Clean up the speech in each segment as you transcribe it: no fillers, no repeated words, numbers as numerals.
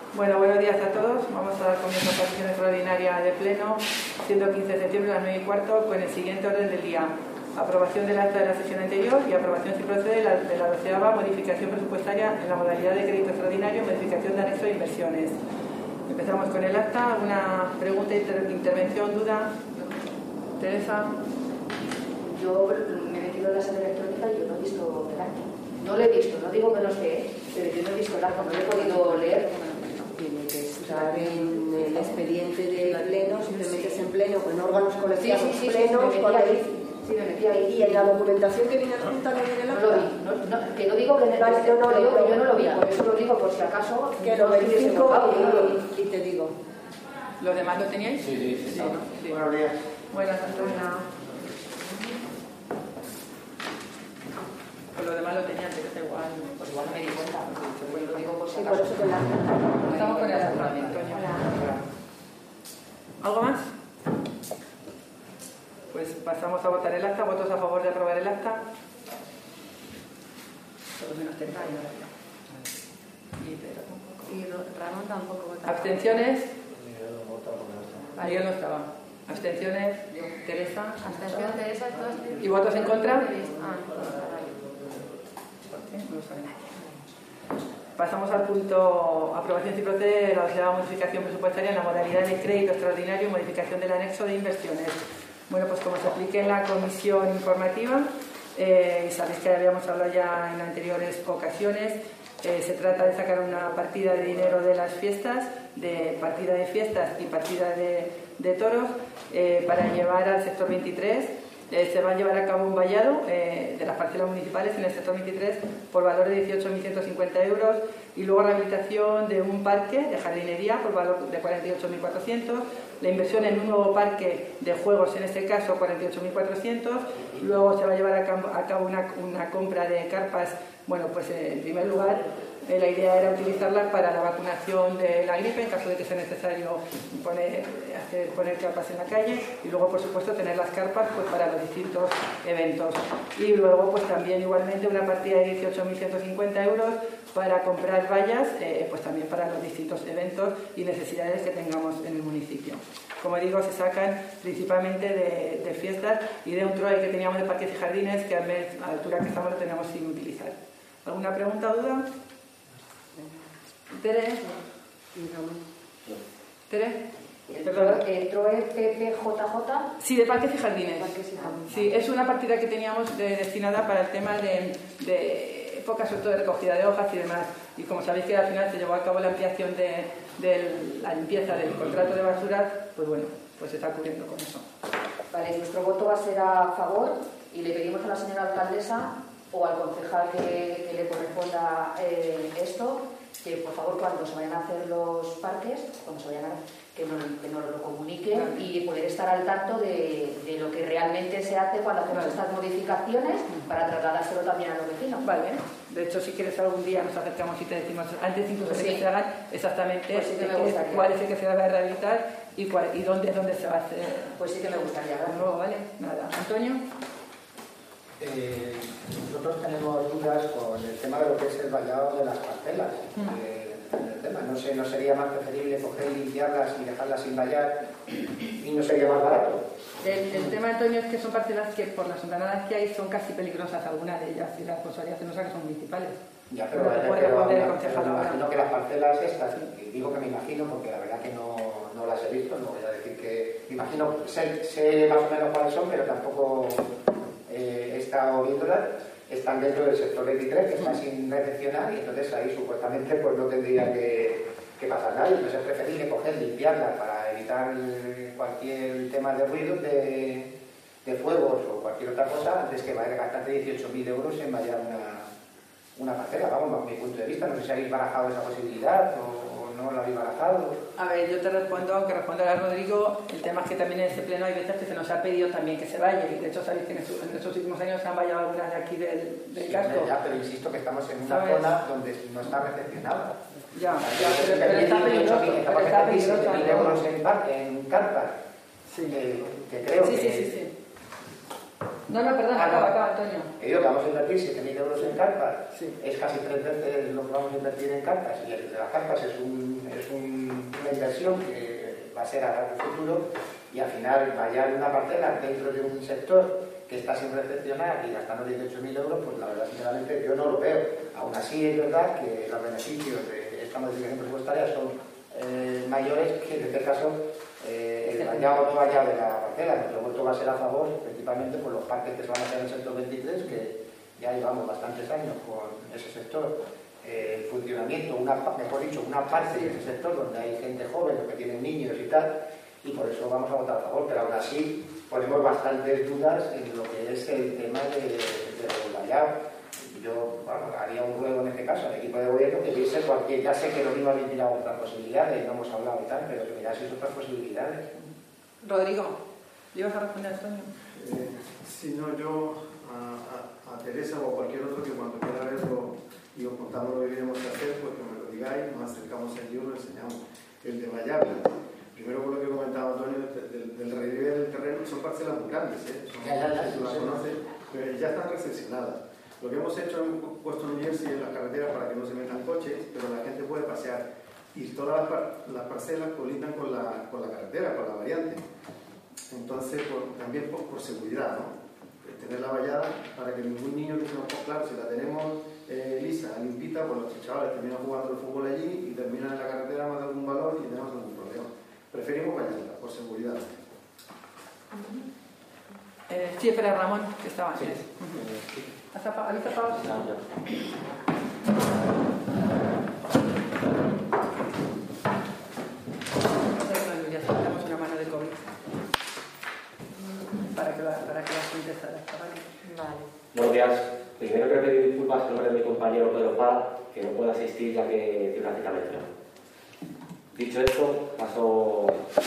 Bueno, buenos días a todos. Vamos a dar comienzo a la sesión extraordinaria de pleno, siendo 15 de septiembre a las 9:15, con el siguiente orden del día. Aprobación del acta de la sesión anterior y aprobación, si procede, de la 12ª modificación presupuestaria en la modalidad de crédito extraordinario, modificación de anexo de inversiones. Empezamos con el acta. ¿Alguna pregunta, intervención, duda? Teresa. Yo me he metido en la sala electrónica y yo no he visto el acta. No lo he visto, no digo que no sé, pero yo no he visto el acta, no lo he podido leer. Tiene que estar en el expediente de pleno, si te metes en pleno, con órganos colegiados plenos, me metí ahí. Y en la documentación que viene adjunta no viene el acta. No lo vi, que no digo que yo no lo vi, por eso lo digo, por si acaso que lo verifico y te digo. ¿Los demás lo teníais? Sí. Sí. Buenos días. Buenas, Antonia. Pues lo demás lo tenían, pero está igual. Pues igual me di cuenta, pues lo digo por si Sí, por acaso. eso que la acta. Estamos con el acta, Antonia. ¿Algo más? Pues pasamos a votar el acta. ¿Votos a favor de aprobar el acta? Por lo menos Teresa y no la veo. Y Pedro tampoco. Y Ramón tampoco vota. ¿Abstenciones? Miguel no estaba. ¿Abstenciones? Teresa. Abstención de esa, todas. ¿Y votos en contra? Ah, No lo saben. Pasamos al punto aprobación si procede de la 12ª modificación presupuestaria en la modalidad de crédito extraordinario y modificación del anexo de inversiones. Bueno, pues como se aplique en la comisión informativa, y sabéis que habíamos hablado ya en anteriores ocasiones, se trata de sacar una partida de dinero de las fiestas, de partida de fiestas y partida de toros, para llevar al sector 23. Se va a llevar a cabo un vallado de las parcelas municipales en el sector 23 por valor de 18.150 euros y luego rehabilitación de un parque de jardinería por valor de 48.400, la inversión en un nuevo parque de juegos, en este caso 48.400, luego se va a llevar a cabo una compra de carpas. Bueno, pues en primer lugar la idea era utilizarlas para la vacunación de la gripe en caso de que sea necesario poner carpas en la calle, y luego por supuesto tener las carpas pues para los distintos eventos, y luego pues también igualmente una partida de 18.150 euros para comprar vallas pues también para los distintos eventos y necesidades que tengamos en el municipio. Como digo, se sacan principalmente de fiestas y de un TROE que teníamos de parques y jardines que a la altura que estamos lo tenemos sin utilizar. ¿Alguna pregunta o duda? ¿Tere? El TROE PPJJ. Sí, de parques y jardines. Parques y jardines. Sí, es una partida que teníamos destinada para el tema de épocas, sobre todo de recogida de hojas y demás. Y como sabéis que al final se llevó a cabo la ampliación de la limpieza del contrato de basuras, pues bueno, pues se está cubriendo con eso. Vale, nuestro voto va a ser a favor y le pedimos a la señora alcaldesa o al concejal que le corresponda esto, que por favor cuando se vayan a hacer los parques, que nos lo comuniquen y poder estar al tanto de lo que realmente se hace cuando hacemos estas modificaciones para trasladárselo también a los vecinos. Vale, de hecho si quieres algún día nos acercamos y te decimos antes incluso de que se hagan exactamente Pues sí que me gustaría. cuál es el que se va a rehabilitar y dónde se va a hacer. Pues sí que me gustaría. Luego, ¿vale? Nada. Antonio. Nosotros tenemos dudas con el tema de lo que es el vallado de las parcelas. El tema. No sé, ¿no sería más preferible coger y limpiarlas y dejarlas sin vallar y no sería más barato? El tema, Antonio, es que son parcelas que por las hondanadas que hay son casi peligrosas algunas de ellas y la responsabilidad se nos que son municipales. Ya, pero No te puede responder el concejal me ahora. imagino que las parcelas estas, y digo que me imagino porque la verdad que no las he visto, no voy a decir que... Me imagino, sé más o menos cuáles son, pero tampoco he estado viéndolas. Están dentro del sector 23, que está sin recepcionar, y entonces ahí supuestamente pues no tendría que pasar nada. Entonces es preferible coger, limpiarlas para evitar cualquier tema de ruido, de fuegos o cualquier otra cosa, antes que vaya a gastarte 18.000 euros en vallar una parcela. Vamos, bajo mi punto de vista, no sé si habéis barajado esa posibilidad o no la habéis barajado. A ver, yo te respondo, aunque responda a Rodrigo, el tema es que también en ese pleno hay veces que se nos ha pedido también que se vaya, y de hecho sabéis que en estos últimos años se han vallado algunas de aquí del Sí, casco. ya, pero insisto que estamos en una ¿Sabes? zona donde no está recepcionada. Ya, pero está peligroso. Estamos Está en peligroso. 7.000 euros en carpas, Sí. que creo Sí, que... sí. No, perdona, acaba, Antonio. He dicho que vamos a invertir 7.000 euros en carpas, Sí. es casi 3 veces lo que vamos a invertir en carpas, y el de las carpas es una inversión que va a ser a largo futuro, y al final vallar una parcela dentro de un sector que está sin recepcionar y gastando 18.000 euros, pues la verdad, sinceramente, yo no lo veo. Aún así, es verdad que los beneficios de esta modificación presupuestaria son mayores que, en este caso, el vallado o no vallado de la parcela. Nuestro voto va a ser a favor, principalmente por los parques que se van a hacer en el sector 23, que ya llevamos bastantes años con ese sector. El funcionamiento, mejor dicho, una parte de ese sector donde hay gente joven, los que tienen niños y tal, y por eso vamos a votar a favor, pero aún así ponemos bastantes dudas en lo que es el tema del vallado. Yo haría un ruego en este caso al equipo de gobierno que viese cualquier, ya sé que lo mismo habéis mirado otras posibilidades, no hemos hablado y tal, pero que miraseis otras posibilidades. Rodrigo, ¿le ibas a responder a Antonio? Si no, yo a Teresa o a cualquier otro que cuando quiera verlo y os contamos lo que queremos hacer, pues que me lo digáis, nos acercamos allí y lo enseñamos. El de Vallarta, primero por lo que comentaba Antonio, del relieve del terreno, son parcelas muy grandes, son, tú las conoces, pero ya están recepcionadas. Lo que hemos hecho es puesto un jersey en las carreteras para que no se metan coches, pero la gente puede pasear. Y todas las parcelas colindan con la carretera, con la variante. Entonces, también por seguridad, ¿no? Tener la vallada para que ningún niño que se nos... Claro, si la tenemos lisa, limpita, pues los chavales terminan jugando el fútbol allí y terminan en la carretera más de algún valor y tenemos algún problema. Preferimos vallarla, por seguridad. Sí, espera, Ramón, que estaba antes. Sí. ¿Habéis apagado? No. Ya sacamos una mano de COVID para que la gente salga. Vale. Buenos días. Primero quiero pedir disculpas en nombre de mi compañero Pedro Paz, que no puede asistir ya que tiene una cita médica. Dicho esto, paso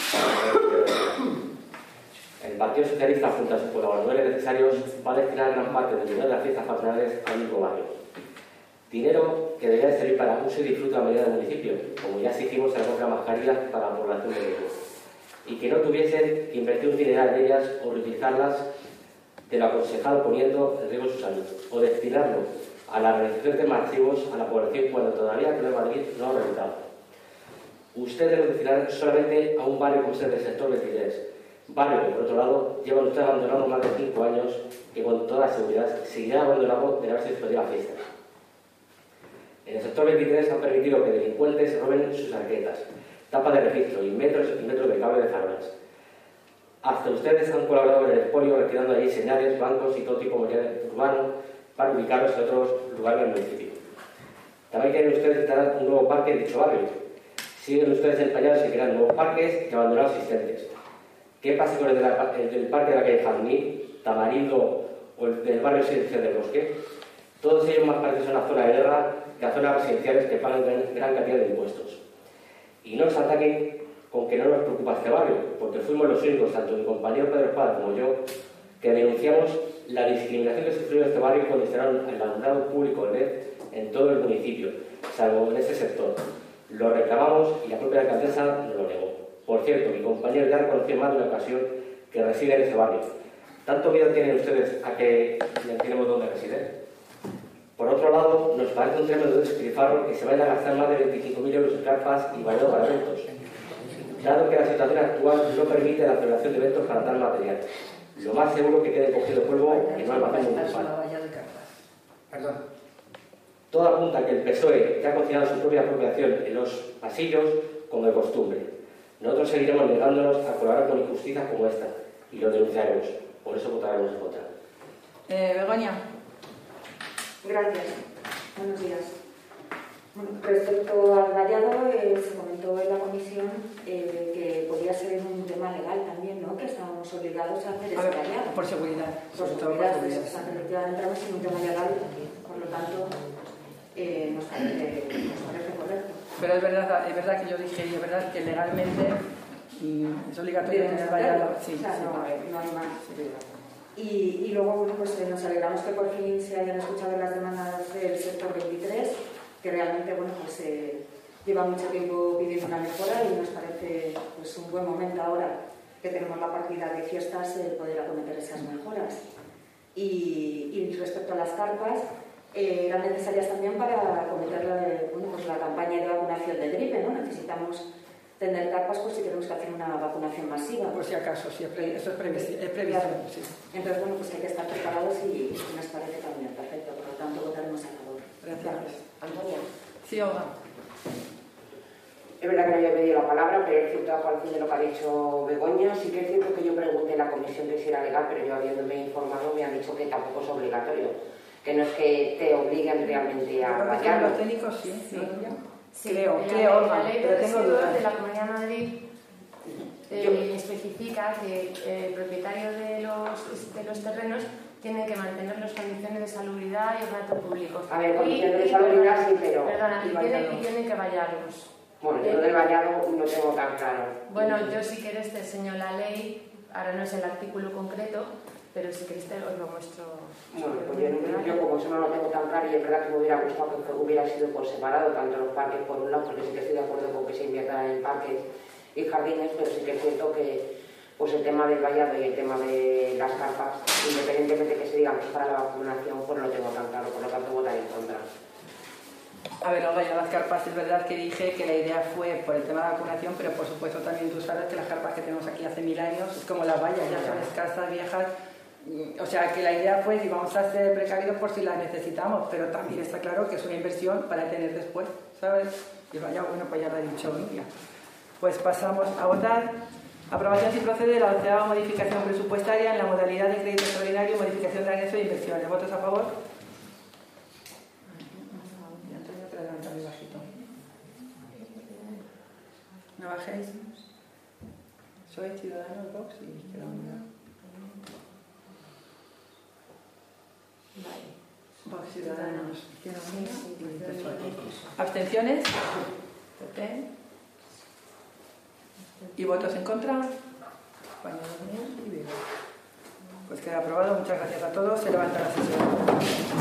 el Partido Socialista, junto a sus colaboradores necesarios, va a destinar gran parte del dinero de las fiestas patronales al mismo barrio. Dinero que debería servir para uso y disfrute a la mayoría del municipio, como ya exigimos en la compra de mascarillas para la población de Vigo, y que no tuviesen que invertir un dineral en ellas o reutilizarlas de lo aconsejado poniendo en riesgo su salud, o destinarlo a la realización de archivos a la población cuando todavía el Madrid no ha realizado. Ustedes lo destinan solamente a un barrio como es el del sector 23, barrio que, por otro lado, llevan ustedes abandonado más de 5 años, que con toda seguridad seguirá abandonado de haberse suspendido la fiesta. En el sector 23 han permitido que delincuentes roben sus arquetas, tapas de registro y metros de cable de farolas. Hasta ustedes han colaborado en el expolio retirando allí señales, bancos y todo tipo de material urbano para ubicarlos en otros lugares del municipio. También quieren ustedes instalar un nuevo parque en dicho barrio. Siguen ustedes empeñados en crear nuevos parques y abandonar existentes. ¿Qué pasa con el del parque de la calle Jazmín, Tamarindo o el del barrio residencial del Bosque? Todos ellos más parecidos a una zona de guerra que a zonas residenciales que pagan gran cantidad de impuestos. Y no nos ataquen con que no nos preocupa este barrio, porque fuimos los únicos, tanto mi compañero Pedro Espada como yo, que denunciamos la discriminación que sufrió este barrio cuando instalaron el alumbrado público LED en todo el municipio, salvo en este sector. Lo reclamamos y la propia alcaldesa nos lo negó. Por cierto, mi compañero ya reconoció más de una ocasión que reside en ese barrio. ¿Tanto miedo tienen ustedes a que le tenemos donde reside? Por otro lado, nos parece un tremendo despilfarro que se vaya a gastar más de 25.000 euros en carpas y vallado para eventos, dado que la situación actual no permite la celebración de eventos para tal material. Lo más seguro que quede cogido polvo en un almacén municipal. Perdón. Todo apunta a que el PSOE ya ha cocinado su propia apropiación en los pasillos como de costumbre. Nosotros seguiremos negándonos a colaborar con injusticias como esta y lo denunciaremos. Por eso votaremos en contra. Begoña. Gracias. Buenos días. Bueno, respecto al vallado, se comentó en la comisión que podía ser un tema legal también, ¿no? Que estábamos obligados a hacer ese vallado. Por seguridad. Por seguridad, ya entramos en un tema legal, por lo tanto, nos parece correcto. Pero es verdad que yo dije, y es verdad que legalmente es obligatorio tener vallado. Sí, o sea, sí, no hay más. Y luego, bueno, pues nos alegramos que por fin se hayan escuchado las demandas del sector 23, que realmente, bueno, pues lleva mucho tiempo pidiendo una mejora y nos parece pues un buen momento ahora que tenemos la partida de fiestas poder acometer esas mejoras. Y respecto a las carpas, eran necesarias también para acometer la campaña de vacunación de gripe, ¿no? Necesitamos tener carpas pues si queremos que hacer una vacunación masiva. Por si acaso, sí, eso es previsión. Sí. Entonces, bueno, pues hay que estar preparados y nos parece también perfecto. Por lo tanto, votaremos a favor. Gracias. Antonia. Sí, Olga. Es verdad que no había pedido la palabra, pero es cierto a partir de lo que ha dicho Begoña. Sí que es cierto que yo pregunté en la comisión que si era legal, pero yo habiéndome informado me han dicho que tampoco es obligatorio, que no es que te obliguen realmente a vallarlo. Los técnicos sí. Sí, Creo, la ley de pero tengo residuos dudas. de la Comunidad de Madrid especifica que el propietario de los terrenos tiene que mantener las condiciones de salubridad y ornato público. A ver, condiciones de salubridad sí, pero... Perdona, y tienen que vallarlos. Bueno, yo lo del vallado no tengo tan claro. Bueno, yo si quieres te enseño la ley, ahora no es el artículo concreto, pero si queréis os lo muestro. Bueno, pues yo como eso no lo tengo tan claro y es verdad que me hubiera gustado que hubiera sido por separado, tanto los parques por un lado, porque sí que estoy de acuerdo con que se invierta en parques y jardines, pero sí que es cierto que pues el tema del vallado y el tema de las carpas, independientemente que se diga que es para la vacunación, pues no lo tengo tan claro, por lo tanto votaré en contra. A ver, Olga, yo las carpas es verdad que dije que la idea fue por el tema de la vacunación, pero por supuesto también tú sabes que las carpas que tenemos aquí hace 1000 años es como las vallas, ya son escasas, viejas. O sea, que la idea fue, y vamos a ser precavidos por si las necesitamos, pero también está claro que es una inversión para tener después, ¿sabes? Y vaya, bueno, pues ya lo ha dicho Nuria. Pues pasamos a votar. Aprobación si procede de la 11ª modificación presupuestaria en la modalidad de crédito extraordinario y modificación de anexo de inversiones. ¿Votos a favor? ¿No bajéis? Soy Ciudadanos, Vox y Izquierda Unida. Vox, Ciudadanos, Izquierda Unida y PSOE. ¿Abstenciones? PP. ¿Y votos en contra? España y Viva. Pues queda aprobado. Muchas gracias a todos. Se levanta la sesión.